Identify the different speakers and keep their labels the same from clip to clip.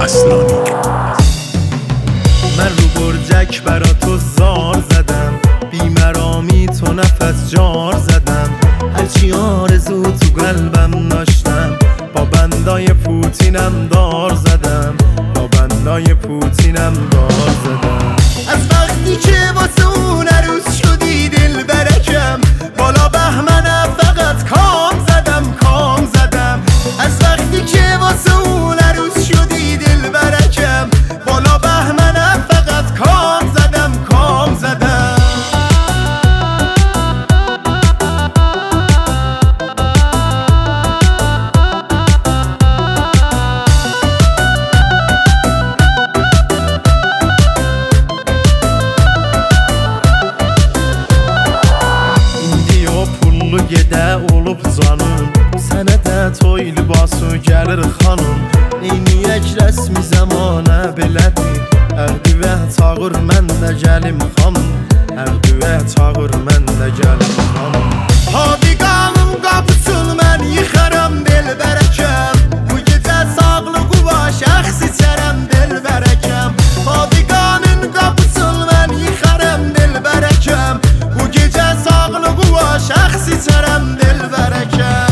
Speaker 1: اصلانی.
Speaker 2: من رو برجک برا تو زار زدم، بیمرامی تو نفس جار زدم، هرچی آرزو تو قلبم داشتم، با بندای پوتینم دار زدم، با بندای پوتینم دار زدم. از وقتی که واسه اون عروس شدی دل برکم، بالا بهمنم فقط کام زدم کام زدم. از وقتی که واسه اون عروس شدی دل برکم، بالا بهمنم فقط کام زدم کام زدم. Gedə olub canım, sənə də toy libasu gəlir xanım. Neyniyək rəsmi zamanə belədir, ərdüvə çağır mən də gəlim xanım, ərdüvə çağır mən də gəlim xanım. Hadiqanın qapısını mən yıxaram del bərəkəm, bu gecə sağlığı var şəxs içərəm del bərəkəm. Hadiqanın qapısını mən yıxaram del bərəkəm, bu gecə sağlığı var şəxs içərəm del bərəkəm.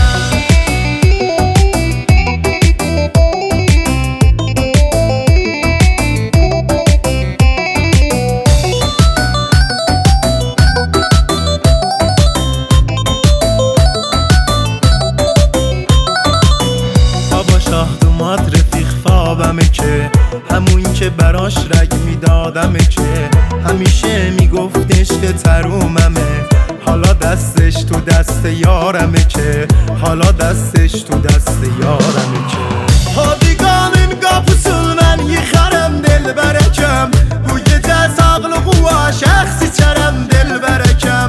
Speaker 2: شاهدومات رفیق خوابمه که همون که براش رگ میدادمه که همیشه میگفت عشق تروممه، حالا دستش تو دست یارمه که حالا دستش تو دست یارمه که. Hadiqanın qapısını mən yıxaram del bərəkəm, bu gecə sağlığı var şəxs içərəm del bərəkəm.